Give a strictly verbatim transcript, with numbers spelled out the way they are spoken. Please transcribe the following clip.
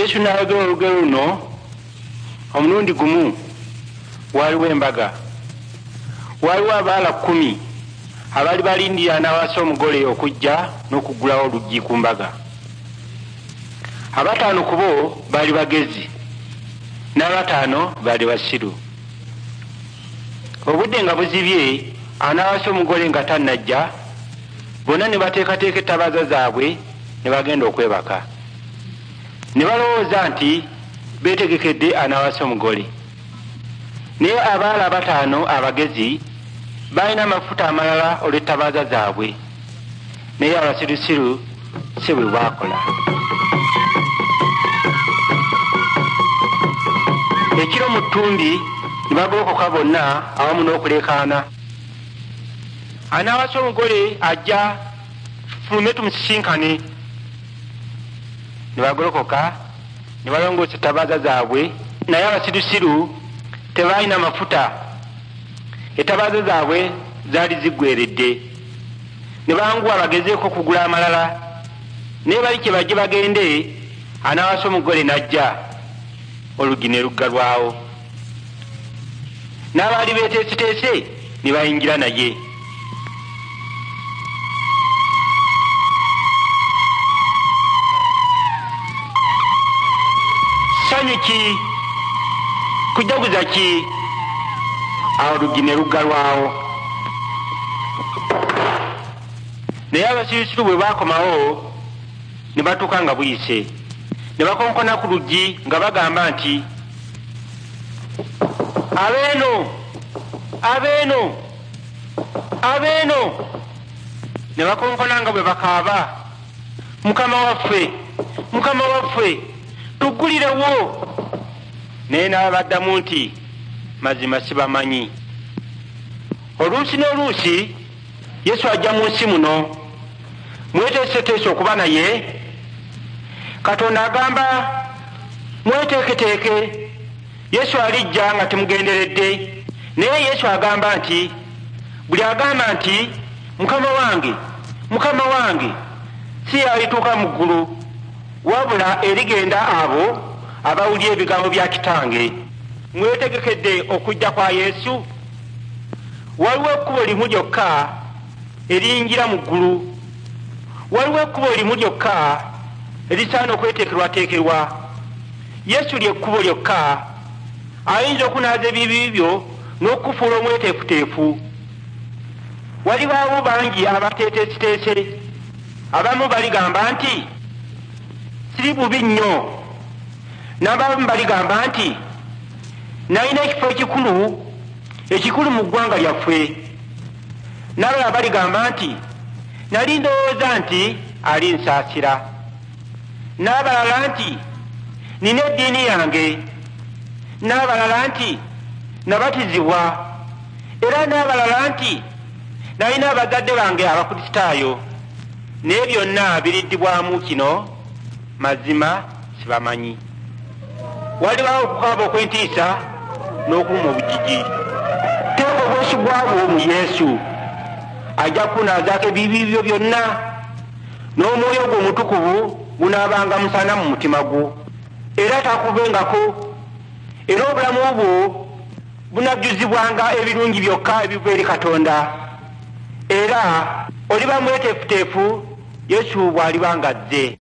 Yesu n'ayogera olugero luno omulundi gumu. Waliwo embaga, waliwo abaala kkumi abaali balindira n'awasa omugole okujja n'okugulawo oluggi ku mbaga. Abataano ku bo baali bagezi, n'abataano baali basiru. Obudde nga buzibye, anaawasa omugole nga tannajja, bonna ne bateekateeka ettabaaza zaabwe ne bagenda okwebaka. Ne balowooza nti beetegekedde anaawasa omugole. Naye abaala abataano abagezi balina amafuta amalala olw'ettabaaza zaabwe, naye abasirusiru si bwe bwakola. Ekiro mu ttumbi ne bagolokoka bonna awamu n'okuleekaana. Anaawasa omugole ajja, fulume tumusisinkane. Ne bagolokoka ne balongoosa ettabaaza zaabwe, naye abasirusiru tebaalina mafuta. Ettabaaza zaabwe zaali ziggweredde. Ne banguwa bagezeeko okugula amalala, naye bali kye bajje bagende, anaawasa omugole n'ajja, oluggi ne luggalwawo. N'abaali beeteeseteese ne bayingira naye. Ssanyu ki? Kujaguza ki? Awo oluggi ne luggalwawo. Naye abasirusiru bwe baakomawo ne batuuka nga buyise, ne bakonkona ku luggi nga bagamba nti, abeeno, abeeno, abeeno. Ne bakonkona nga bwe bakaaba, mukama waffe, mukama waffe, tuggulirewo. Naye n'abaddamu nti, mazima sibamanyi. Oluusi n'oluusi Yesu ajja mu nsi muno, mweteeseteese okuba naye. Katonda agamba mweteeketeeke, Yesu alijja nga temugenderedde. Naye Yesu agamba nti, buli agamba nti mukama wange, mukama wange, si alituuka mu ggulu, wabula erigenda abo abawulira ebigambo bya Kitange. Mwetegekedde okujja kwa Yesu? Waliwo ekkubo limu lyokka eriyingira mu ggulu. Waliwo ekkubo limu lyokka erisaana okweteekerwateekerwa. Yesu ly'ekkubo lyokka ayinza okunaaza ebibi byo n'okufuula omweteefuteefu. Walibaawo bangi abateeteesiteese, abamu baligamba nti siri bubi nnyo, n'abamu baligamba nti nalina ekifo ekikulu ekikulu mu ggwanga lyaffe. N'abalala baligamba nti nali ndowooza nti alinsaasira. N'abalala nti nina eddiini yange. N'abalala nti nabatizibwa. Era n'abalala nti nalina abazadde bange abakristaayo. Naye byonna biriddibwamu kino, mazima sibamanyi. Walibaawo okukaaba okw'entiisa n'okuuma obujiji. Teeka obwesigwa bwo mu Yesu, ajja kunaazaako ebibi byo byonna, n'omwoyo gwo omutukuvu gunaabanga musana mu mutima gwo, era takuvengako. Era obulamu bwo bunajjuzibwanga ebirungi byokka ebiva eri Katonda. Era oliba mweteefuteefu Yesu bw'aliba ng'azze.